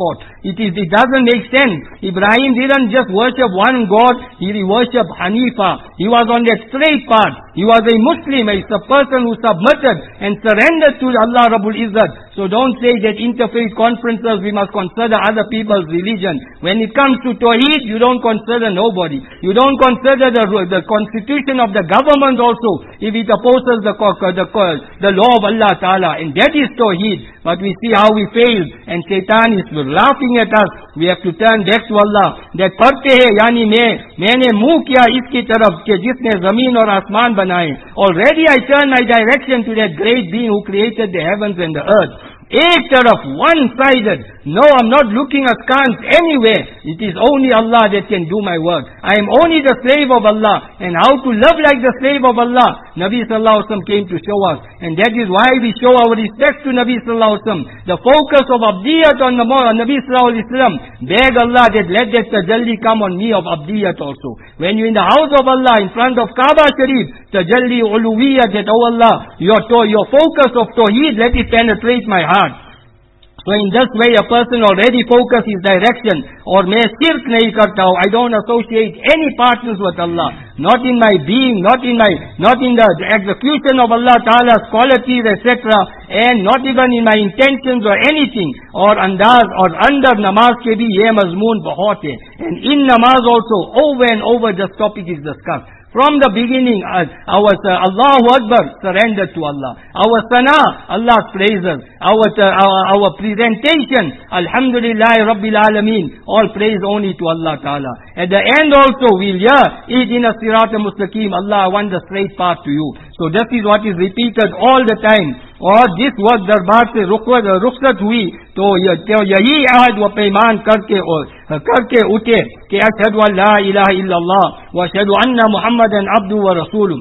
It is, it doesn't make sense. Ibrahim didn't just worship one God, he worshipped Hanifa. He was on that straight path. He was a Muslim, he's a person who submitted and surrendered to Allah Rabbul Izzat. So don't say that interfaith conferences we must consider other people's religion. When it comes to Tawheed, you don't consider nobody. You don't consider the, the constitution of the government also, if it opposes the, the, the law of Allah Ta'ala. And that is Tawheed. But we see how we failed, and Shaitan is laughing at us. We have to turn back to Allah. That padhte hai, yani main, maine muh kiya iski taraf, ke jisne zameen aur asman banaye. Already I turn my direction to that great being who created the heavens and the earth. Ek taraf, one-sided. No, I'm not looking askance anywhere. It is only Allah that can do my work. I am only the slave of Allah. And how to love like the slave of Allah, Nabi Sallallahu Alaihi Wasallam came to show us. And that is why we show our respect to Nabi Sallallahu Alaihi Wasallam. The focus of Abdiyat on the on Nabi Sallallahu Alaihi Wasallam. Beg Allah that let that tajalli come on me of Abdiyat also. When you're in the house of Allah, in front of Kaaba Sharif, tajalli uluwiyat, that, oh Allah, your, your focus of Tawheed, let it penetrate my heart. So in this way a person already focuses his direction. Or may shirk nahi karta ho. I don't associate any partners with Allah. Not in my being, not in my, not in the execution of Allah Ta'ala's qualities, et cetera. And not even in my intentions or anything. Or andaz, or under namaz ke bhi ye mazmoon bahut hai. And in namaz also, over and over this topic is discussed. From the beginning, uh, our uh, Allahu Akbar, surrender to Allah. Our sana, Allah's praises. Our, uh, our, our presentation, Alhamdulillah Rabbil Alameen, all praise only to Allah Ta'ala. At the end also, we'll hear, Ihdina Sirata Mustaqim, Allah, I want the straight path to you. So this is what is repeated all the time. और जिस वक्त दरबार से रुखसत हुई तो यही अहद व पैमान करके करके उठे कि अशहदु अल्ला इलाहा इल्लल्लाह व अशहदु अन्ना मुहम्मदन अब्दुहु व रसूलुहु.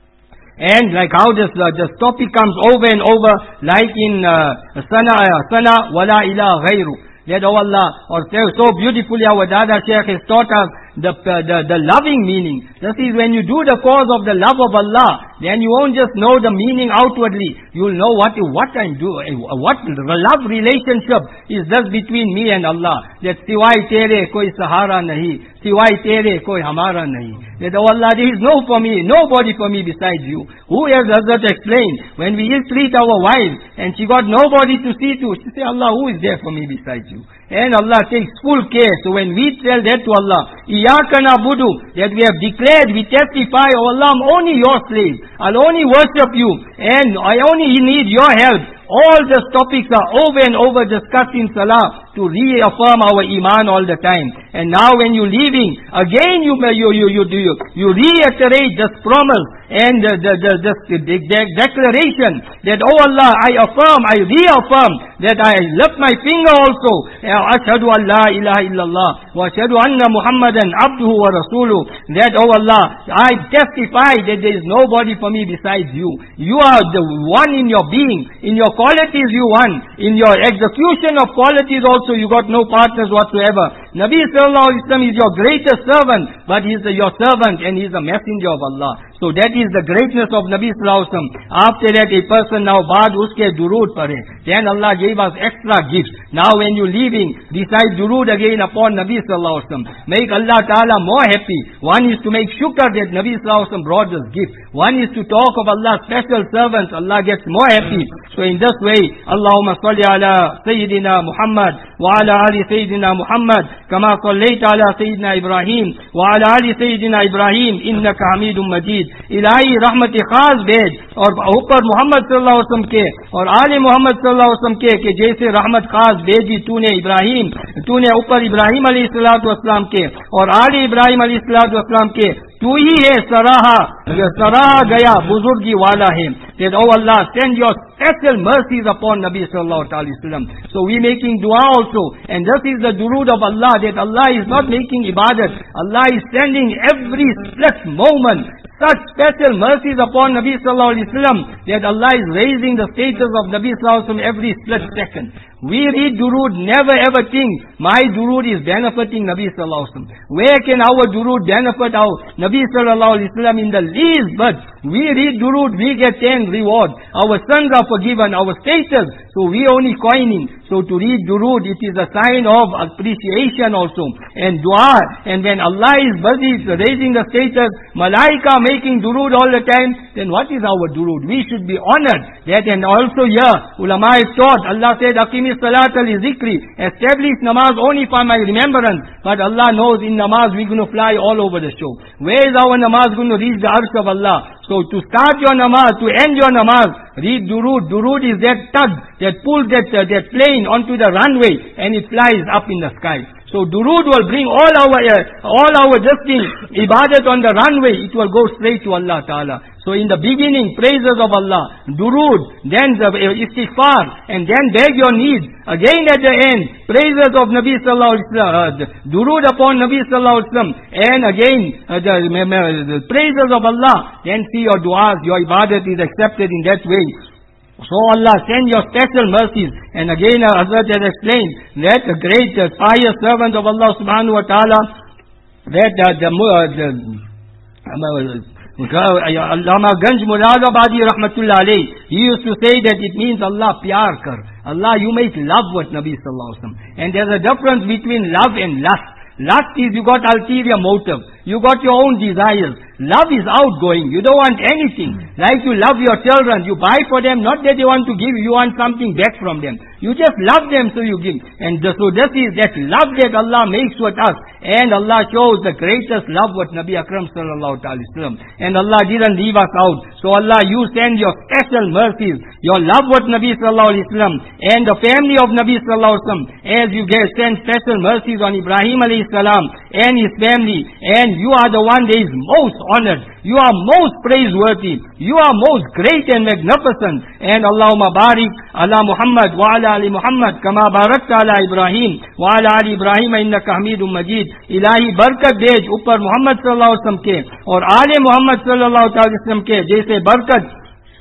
And like how this uh, this topic comes over and over, like in uh, sana uh, sana wala ilaha ghayru. That, oh Allah, or so beautifully our Dada Shaykh has taught us the, uh, the the loving meaning. This is when you do the cause of the love of Allah, then you won't just know the meaning outwardly. You'll know what what I'm doing, what love relationship is this between me and Allah. That siwai tere koi sahara nahi, siwai tere koi hamara nahi. That, oh Allah, there is no for me, nobody for me besides you. Who else does that explain? When we ill-treat our wives and she got nobody to see to, she say, Allah, who is there for me besides you? And Allah takes full care. So when we tell that to Allah, Iyaka na'budu, that we have declared, we testify, oh Allah, I'm only your slave. I'll only worship you. And I only need your help. All these topics are over and over discussed in Salah to reaffirm our Iman all the time. And now when you're leaving, again you you you you you, you reiterate this promise and the, the, the, the, the, the declaration that, oh Allah, I affirm, I reaffirm that I lift my finger also. Ashhadu an la ilaha illallah wa ashhadu anna Muhammadan abduhu wa rasuluhu. That, oh Allah, I testify that there is nobody for me besides you. You are the one in your being, in your qualities you won. In your execution of qualities also you got no partners whatsoever. Nabi Sallallahu Alaihi Wasallam is your greatest servant, but he is your servant and he is a messenger of Allah. So that is the greatness of Nabi Sallallahu Alaihi Wasallam. After that a person now baad uske durood pare. Then Allah gave us extra gifts. Now when you leaving, recite durood again upon Nabi Sallallahu Alaihi Wasallam. Make Allah Ta'ala more happy. One is to make shukr that Nabi Sallallahu Alaihi Wasallam brought this gift. One is to talk of Allah's special servants. Allah gets more happy. So in this way, Allahumma salli ala Sayyidina Muhammad wa ala ali Sayyidina Muhammad kama sallaita ala Sayyidina Ibrahim wa ala ali Sayyidina Ibrahim innaka Hamidum Majid. इलाही रहमत खास भेज और ऊपर मोहम्मद सल्लल्लाहु अलैहि वसल्लम के और आले मोहम्मद सल्लल्लाहु अलैहि वसल्लम के कि जैसे रहमत खास भेजी तूने इब्राहिम तूने ऊपर इब्राहिम अलैहिस्सलातु वस्सलाम के और आले इब्राहिम अलैहिस्सलातु वस्सलाम के तू ही है सराहा सराहा गया बुजुर्गी वाला है. That, oh Allah, send your special mercies upon Nabi Sallallahu Alaihi Wasallam. So we making dua also, and this is the durood of Allah, that Allah is not making ibadat. Allah is sending every split moment such special mercies upon Nabi Sallallahu Alaihi Wasallam that Allah is raising the status of Nabi Sallallahu Alaihi Wasallam every split second. We read durood, never ever think, my durood is benefiting Nabi sallallahu alaihi wasallam. Where can our durood benefit our Nabi sallallahu alaihi wasallam in the least? But we read durood, we get ten reward. Our sins are forgiven, our status, so we only coining. So to read durood, it is a sign of appreciation also. And dua, and when Allah is busy raising the status, malaika making durood all the time, then what is our durood? We should be honored. That, and also here, ulama is taught, Allah said, Aqimi salat li zikri, establish namaz only for my remembrance. But Allah knows in namaz we're going to fly all over the show. Where is our namaz going to reach the arsh of Allah? So to start your namaz, to end your namaz, read durood. Durood is that tug that pulls that, uh, that plane onto the runway and it flies up in the sky. So durood will bring all our, uh, all our just thing, ibadat on the runway, it will go straight to Allah Ta'ala. So in the beginning, praises of Allah, durood, then the uh, istighfar, and then beg your needs. Again at the end, praises of Nabi Sallallahu Alaihi Wasallam, uh, durood upon Nabi Sallallahu Alaihi Wasallam, and again uh, the, uh, the praises of Allah. Then see your du'as, your ibadat is accepted in that way. So Allah send your special mercies. And again uh, Hazrat has explained that a great uh, pious servant of Allah subhanahu wa ta'ala, that uh, the, uh, the uh, Allama Ganj Muradabadi rahmatullah alayhi, he used to say that it means Allah pyar kar. Allah, you make love with Nabi sallallahu alaihi wasallam. And there's a difference between love and lust. Lust is you got ulterior motive. You got your own desires. Love is outgoing. You don't want anything. Like you love your children. You buy for them, not that they want to give you. You want something back from them. You just love them, so you give. And so this is that love that Allah makes with us. And Allah shows the greatest love with Nabi Akram sallallahu alaihi wasallam. And Allah didn't leave us out. So Allah, you send your special mercies, your love with Nabi sallallahu alaihi wasallam, and the family of Nabi sallallahu alaihi wasallam, as you get send special mercies on Ibrahim alayhi salam and his family. And you are the one that is most honored. You are most praiseworthy. You are most great and magnificent. And Allahumma barik ala Muhammad wa ala ali Muhammad kama barakta ala Ibrahim wa ala ali Ibrahim innaka Hamidum Majid. Ilahi बरकत भेज ऊपर मोहम्मद सल्लल्लाहु अलैहि वसल्लम के और आले मोहम्मद सल्लल्लाहु अलैहि वसल्लम के, जैसे बरकत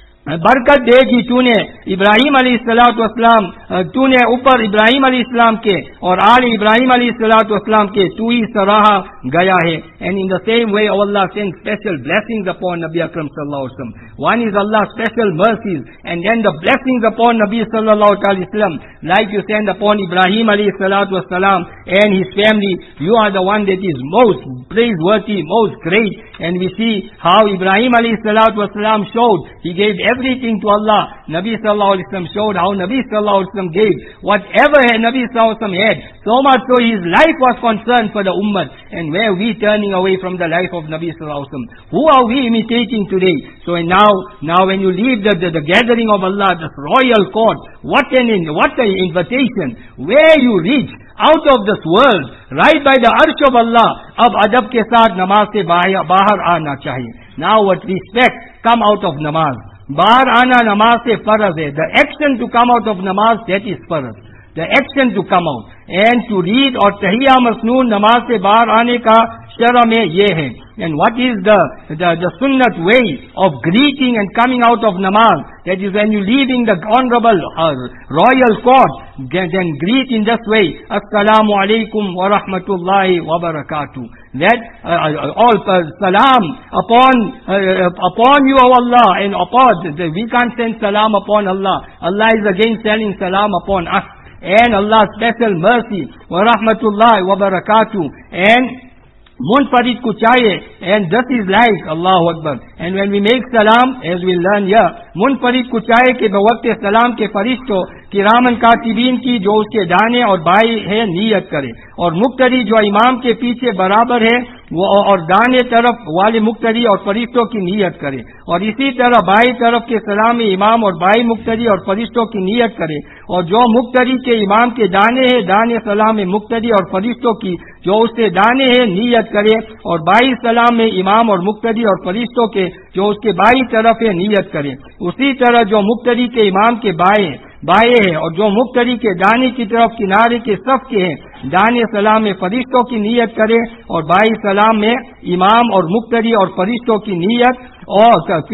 बरकत देगी तूने इब्राहिम अलैहिस्सलातु वस्सलाम, तूने ऊपर इब्राहिम अलैहिस्सलाम के और आल इब्राहिम अलैहिस्सलातु वस्सलाम के तू ही सराहा गया है. And in the same way Allah sends special blessings upon Nabi Akram sallallahu alaihi wasallam. One is Allah's special mercies, and then the blessings upon Nabi sallallahu alaihi wasallam, like you send upon Ibrahim alaihissalatu wassalam and his family. You are the one that is most praiseworthy, most great. And we see how Ibrahim alaihissalatu wassalam showed, he gave everything to Allah. Nabi sallallahu alaihi wasallam showed how Nabi sallallahu alaihi wasallam gave whatever Nabi sallallahu alaihi wasallam had. So much so his life was concerned for the ummah. And where we turning away from the life of Nabi sallallahu alaihi wasallam? Who are we imitating today? So and now, now when you leave the, the, the gathering of Allah, this royal court, what an what an invitation! Where you reach out of this world, right by the arsh of Allah. Ab adab ke saath namaz se bahar aana chahiye. Now what respect come out of namaz. Bahar aana namaz se faraz hai. The action to come out of namaz, that is faraz. The action to come out. And to read or tahiyya masnoon namaz se bahar aane ka shara mein ye hai. And what is the, the, the sunnat way of greeting and coming out of namaz? That is when you leaving the honorable uh, royal court, then greet in this way. Assalamu alaikum wa rahmatullahi wa barakatuh. That uh, all uh, salam upon uh, upon you, O Allah, and upon, we can't send salam upon Allah. Allah is again sending salam upon us. And Allah's special mercy, wa rahmatullahi wa barakatuh. And Munfarid ko chahiye, and this is like Allahu Akbar. And when we make salam, as we learn here, Munfarid ko chahiye ke bawaqte salam ke farishto किरामन कातिबीन की जो उसके दाने और by है नियत करे, और मुक्तदी जो इमाम के पीछे बराबर है वो और दाने तरफ वाले मुक्तदी और फरिश्तों की नियत करे, और इसी तरह बाई तरफ के सलाम इमाम और बाई मुक्तदी और फरिश्तों की नियत करे, और जो मुक्तदी के इमाम के दाने है दाने सलाम मुक्तदी और फरिश्तों की जो उससे दाने है नियत करे, और बाई सलाम में इमाम और मुक्तदी और फरिश्तों के जो उसके बाई तरफ है नियत करे। उसी तरह जो मुक्तदी के इमाम के बाएं बाएं है और जो मुक्तदी के दाने की तरफ किनारे के सफ के हैं दाने सलाम में फरिश्तों की नियत करे, और बाई सलाम में इमाम और मुक्तदी और फरिश्तों की नियत, or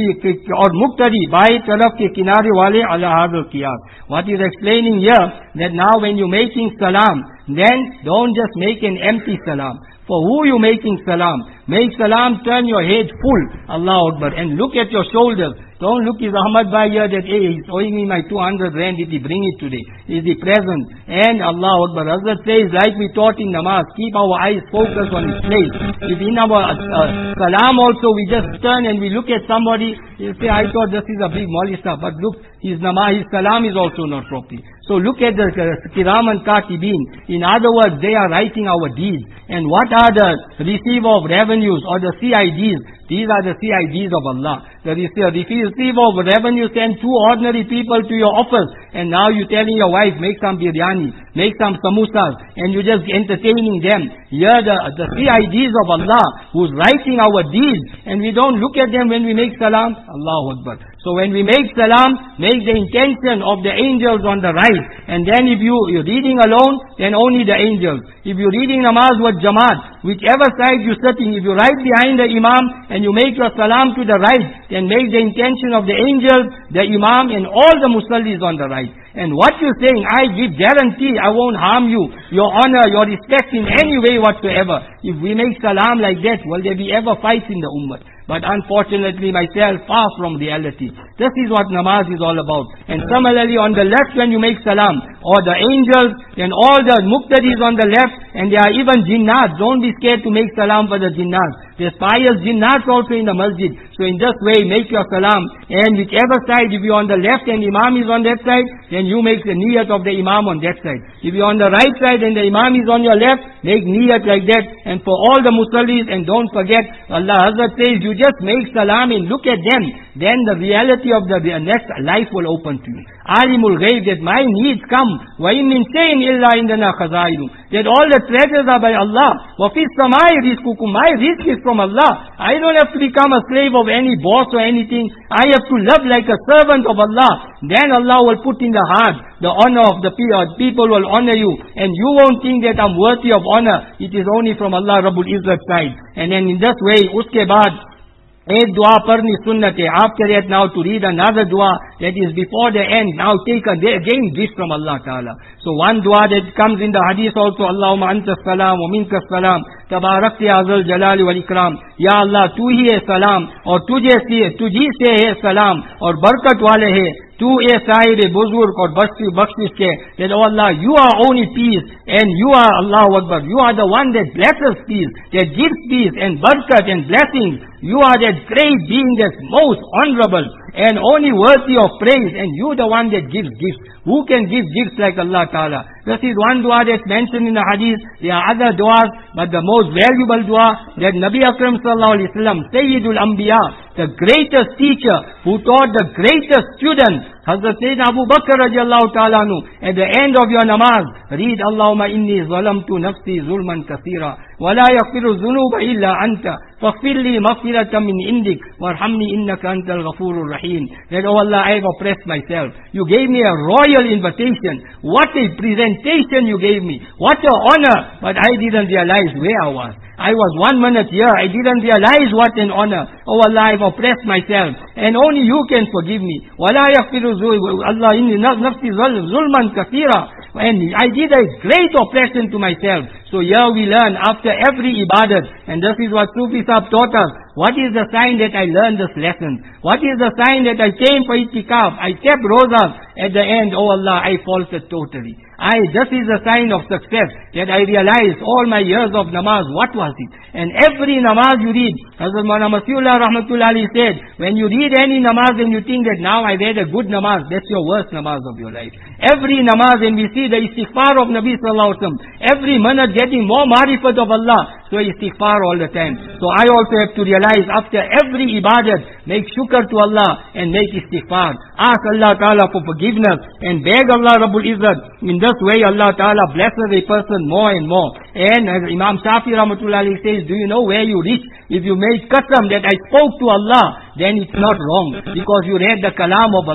or muqtadi bayi taraf ke kinare wale ala hadal qiyas. What is explaining here, that now when you're making salam, then don't just make an empty salam. For who you making salam? Make salam, turn your head full, Allahu Akbar, and look at your shoulders. Don't look, is Ahmad Bhai here that, hey, he's owing me my two hundred rand, did he bring it today? Is he present? And Allahu Akbar, Hazrat says, like we taught in namaz, keep our eyes focused on his place. If in our uh, salam also we just turn and we look at somebody, you say, I thought this is a big molista, but look, his namaz, his salam is also not properly. So look at the uh, kiram and katibin. In other words, they are writing our deeds. And what are the receiver of revenues or the C I Ds? These are the C I Ds of Allah. The receiver of revenue send two ordinary people to your office, and now you're telling your wife, make some biryani, make some samosas, and you're just entertaining them. Here the, the C I Ds of Allah, who's writing our deeds, and we don't look at them when we make salam. Allahu Akbar. So when we make salam, make the intention of the angels on the right. And then if you, you're reading alone, then only the angels. If you're reading namaz with jamaat, whichever side you're sitting, if you're right behind the imam and you make your salam to the right, then make the intention of the angels, the imam, and all the musallis on the right. And what you're saying, I give guarantee I won't harm you, your honor, your respect in any way whatsoever. If we make salam like that, will there be ever fights in the ummah? But unfortunately myself, far from reality. This is what namaz is all about. And similarly on the left when you make salam, or the angels, and all the muqtadis on the left, and there are even jinnats. Don't be scared to make salam for the jinnats. There's pious jinnats also in the masjid. So in this way, make your salam. And whichever side, if you're on the left and imam is on that side, then you make the niyat of the imam on that side. If you're on the right side and the imam is on your left, make niyat like that. And for all the musallis, and don't forget, Allah Hazrat says, you just make salam and look at them. Then the reality of the next life will open to you. Alimul Ghaib, that my needs come. Wa in min shay'in illa indana khaza'inu. That all the treasures are by Allah. Wa fis samai rizqukum. My rizq is from Allah. I don't have to become a slave of any boss or anything. I have to love like a servant of Allah. Then Allah will put in the heart the honor of the people. People will honor you. And you won't think that I'm worthy of honor. It is only from Allah Rabbul Izzat side. And then in this way, uske baad, एक दुआ पढ़नी सुन्नत है. After that, now to read another dua that is before the end. Now take a, again gift from Allah Ta'ala. So one dua that comes in the hadith also, Allahumma anta salam wa minka salam, tabarakti azal jalali wal ikram. Ya Allah, tu hi hai salam, और तुझे से तुझी से है salam, और बरकत वाले है. Tu e sahib buzurg और बख्शिश के. That oh Allah, you are only peace, and you are Allahu Akbar. You are the one that blesses peace, that gives peace and barakat and blessings. You are that great being that's most honorable and only worthy of praise, and you the one that gives gifts. Who can give gifts like Allah Ta'ala? This is one dua that's mentioned in the hadith. There are other duas, but the most valuable dua that Nabi Akram Sallallahu Alaihi Wasallam, Sayyidul Anbiya, the greatest teacher who taught the greatest student, Hazrat Sayyidina Abu Bakr radiallahu ta'ala anhu, at the end of your namaz, read Allahumma inni zalamtu nafsi zulman kathira, wa la yaghfiru dhunuba illa anta, faghfir li maghfiratan min indik, warhamni innaka antal ghafurur rahim. That, oh Allah, I have oppressed myself. You gave me a royal invitation. What a presentation you gave me. What a honor. But I didn't realize where I was. I was one minute here. I didn't realize what an honor. Oh Allah, I've oppressed myself. And only you can forgive me. وَلَا يَغْفِرُ Allah inni nafsi zulman kathira. And I did a great oppression to myself. So here we learn after every ibadat. And this is what Sufi Sahib taught us. What is the sign that I learned this lesson? What is the sign that I came for itikaf? I kept rozas. At the end, oh Allah, I faltered totally. I, this is a sign of success, that I realized all my years of namaz, what was it? And every namaz you read, Hazrat Maulana Masihullah Rahmatullah Ali said, when you read any namaz and you think that now I read a good namaz, that's your worst namaz of your life. Every namaz, and we see the istighfar of Nabi Sallallahu Alaihi Wasallam, every minute getting more marifat of Allah, so istighfar all the time. So I also have to realize after every ibadat, make shukr to Allah and make istighfar. Ask Allah Ta'ala for forgiveness and beg Allah Rabbul Izzat. In this way Allah Ta'ala blesses a person more and more. And as Imam Shafi Rahmatullah Ali says, do you know where you reach? If you make qasam that I spoke to Allah, then it's not wrong, because you read the kalam of Allah.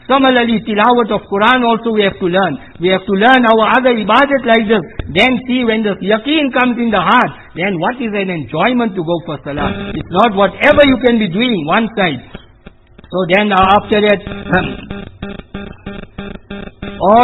Similarly, tilawat of Quran also we have to learn. We have to learn our other ibadat like this. Then see when the yaqeen comes in the heart, then what is an enjoyment to go for salah. It's not whatever you can be doing one side. So then uh, after that, or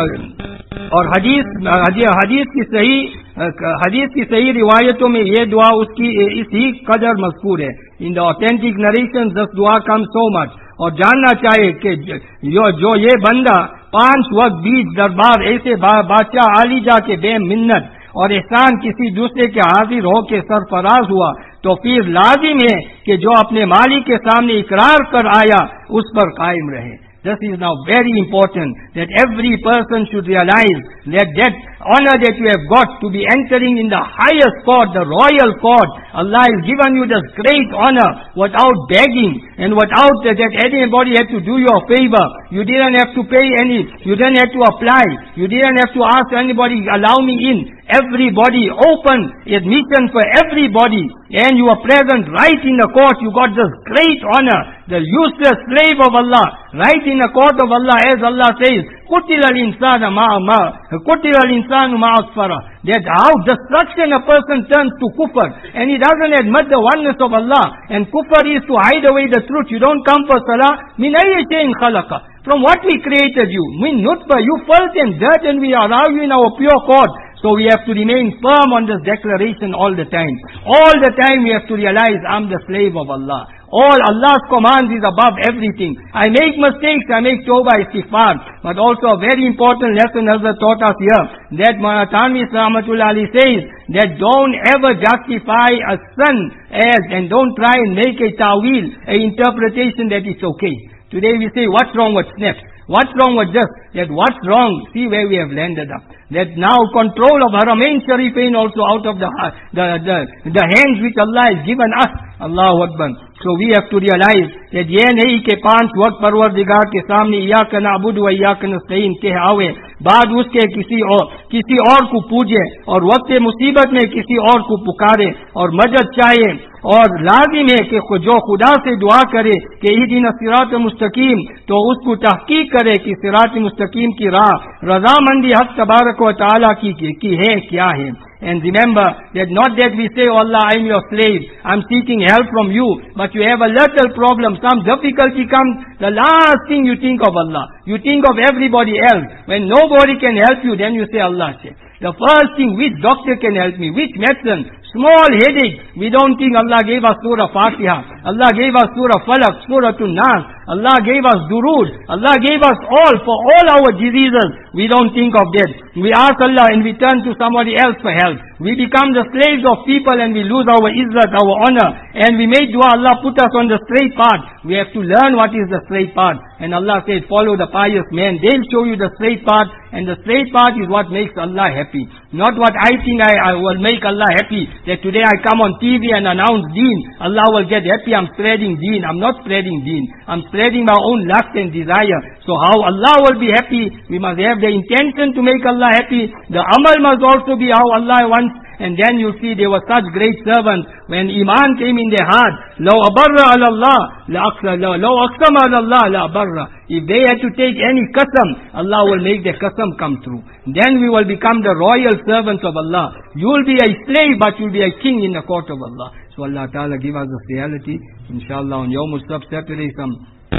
और हदीस हदीस की सही हदीस की सही रिवायतों में ये दुआ उसकी इसी कदर मज़कूर है. In the authentic narration this dua come so much. और जानना चाहिए कि जो जो ये बंदा पांच वक्त बीच दरबार ऐसे बादशाह आलीजा के बेमिन्नत और एहसान किसी दूसरे के हाजिर हो के सरफराज हुआ, तो फिर लाजिम है कि जो अपने मालिक के सामने इकरार कर आया उस पर कायम रहे. This is now very important that every person should realize that that honor that you have got to be entering in the highest court, the royal court. Allah has given you this great honor without begging and without that anybody had to do you a favor. You didn't have to pay any, you didn't have to apply, you didn't have to ask anybody, allow me in. Everybody, open admission for everybody, and you are present right in the court. You got this great honor, the useless slave of Allah, right in the court of Allah, as Allah says, قُتِلَ الْإِنسَانَ مَا مَا قُتِلَ الْإِنسَانُ مَا أَكْفَرَ. That how destruction a person turns to kufr, and he doesn't admit the oneness of Allah, and kufr is to hide away the truth. You don't come for salah. مِنْ أَيِّ شَيْءٍ خَلَقَ. From what we created you, مِنْ نُطْفَةٍ, you filth and dirt, and we allow you in our pure court. So we have to remain firm on this declaration all the time. All the time we have to realize I'm the slave of Allah. All Allah's commands is above everything. I make mistakes, I make tawbah, istighfar. But also a very important lesson Hazrat taught us here, that Tanvi Rahmatullah Ali says, that don't ever justify a sin as, and don't try and make a ta'wil, a interpretation that it's okay. Today we say, what's wrong with snaps? What's wrong with this? That what's wrong? See where we have landed up. That now control of Haramain Sharifain also out of the, the, the, the hands which Allah has given us. Allahu Akbar. So we have to realize that ये नहीं कि पांच वक्त परवरदिगार के सामने इय्याक नअबुदु व इय्याक नस्तईन के आवे, बाद उसके किसी और किसी और को पूजे और वक्त मुसीबत में किसी और को पुकारे और मदद चाहे. और लाजिम है कि जो खुदा से दुआ करे कि इहदिना सिरात मुस्तकीम, तो उसको तहकीक करे कि सिरात मुस्तकीम की राह रजामंदी हक तबारक व तआला की, की है क्या है. And remember that not that we say, oh Allah, I am your slave, I am seeking help from you, but you have a little problem, some difficulty comes, the last thing you think of Allah. You think of everybody else. When nobody can help you, then you say Allah. The first thing, which doctor can help me, which medicine, small headache, we don't think Allah gave us Surah Fatiha, Allah gave us Surah Falaq, Surah An-Nas, Allah gave us Durood, Allah gave us all, for all our diseases. We don't think of that. We ask Allah and we turn to somebody else for help. We become the slaves of people and we lose our izzat, our honor. And we make dua, Allah put us on the straight path. We have to learn what is the straight path. And Allah said, follow the pious men. They'll show you the straight path. And the straight path is what makes Allah happy. Not what I think I, I will make Allah happy. That today I come on T V and announce deen. Allah will get happy. I'm spreading deen. I'm not spreading deen. I'm spreading my own lust and desire. So how Allah will be happy? We must have the intention to make Allah happy. The amal must also be how Allah wants. And then you see there were such great servants. When Iman came in their heart, لَوْ أَبَرَّ عَلَى اللَّهِ لَوْ أَقْسَمَ عَلى اللَّهِ لَأَبَرَّ. If they had to take any qasam, Allah will make their qasam come true. Then we will become the royal servants of Allah. You will be a slave, but you will be a king in the court of Allah. So Allah Ta'ala give us this reality. Inshallah on Yawm al-Sabt Saturday some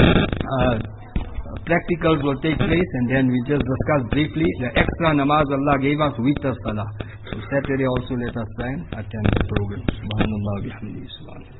uh, practicals will take place, and then we just discuss briefly the extra namaz Allah gave us with the salah. So Saturday also let us try and attend the program. Subhanallah bihamdihi subhanallah.